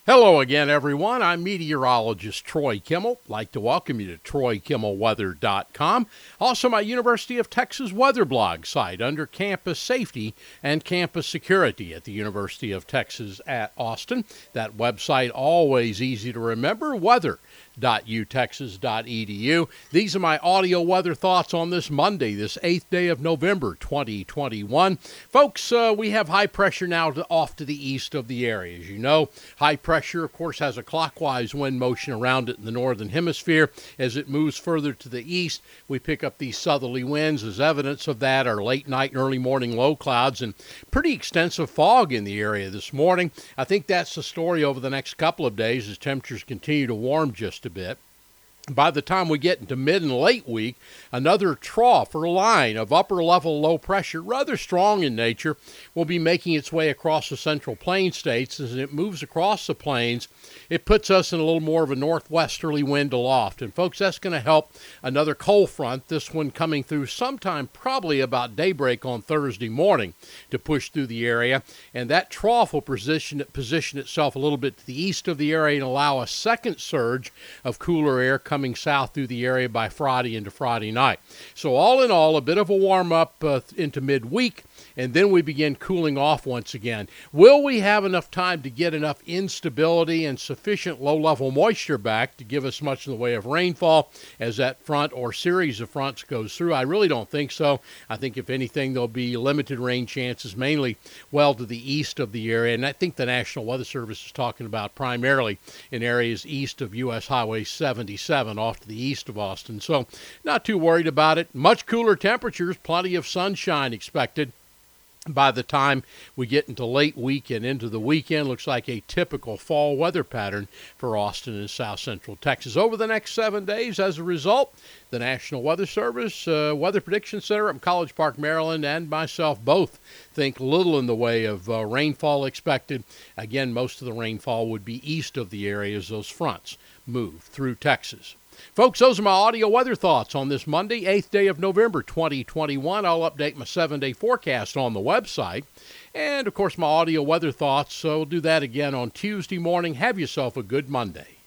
Hello again, everyone. I'm meteorologist Troy Kimmel. I'd like to welcome you to TroyKimmelWeather.com. Also, my University of Texas weather blog site under campus safety and campus security at the University of Texas at Austin. That website, always easy to remember, weather.utexas.edu. These are my audio weather thoughts on this Monday, this 8th day of November, 2021. Folks, we have high pressure now off to the east of the area. As you know, high pressure, of course, has a clockwise wind motion around it in the northern hemisphere. As it moves further to the east, we pick up these southerly winds. As evidence of that are late night and early morning low clouds and pretty extensive fog in the area this morning. I think that's the story over the next couple of days as temperatures continue to warm just a bit. By the time we get into mid and late week, another trough or line of upper-level low pressure, rather strong in nature, will be making its way across the central plain states. As it moves across the plains, it puts us in a little more of a northwesterly wind aloft. And, folks, that's going to help another cold front, this one coming through sometime probably about daybreak on Thursday morning, to push through the area. And that trough will position itself a little bit to the east of the area and allow a second surge of cooler air coming south through the area by Friday into Friday night. So all in all, a bit of a warm-up into midweek, and then we begin cooling off once again. Will we have enough time to get enough instability and sufficient low-level moisture back to give us much in the way of rainfall as that front or series of fronts goes through? I really don't think so. I think, if anything, there'll be limited rain chances, mainly well to the east of the area, and I think the National Weather Service is talking about primarily in areas east of U.S. Highway 77 off to the east of Austin. So not too worried about it. Much cooler temperatures, plenty of sunshine expected. By the time we get into late week and into the weekend, looks like a typical fall weather pattern for Austin and south central Texas over the next 7 days. As a result, the National Weather Service, Weather Prediction Center at College Park, Maryland, and myself both think little in the way of rainfall expected. Again, most of the rainfall would be east of the area as those fronts move through Texas. Folks, those are my audio weather thoughts on this Monday, 8th day of November, 2021. I'll update my 7-day forecast on the website. And, of course, my audio weather thoughts, so we'll do that again on Tuesday morning. Have yourself a good Monday.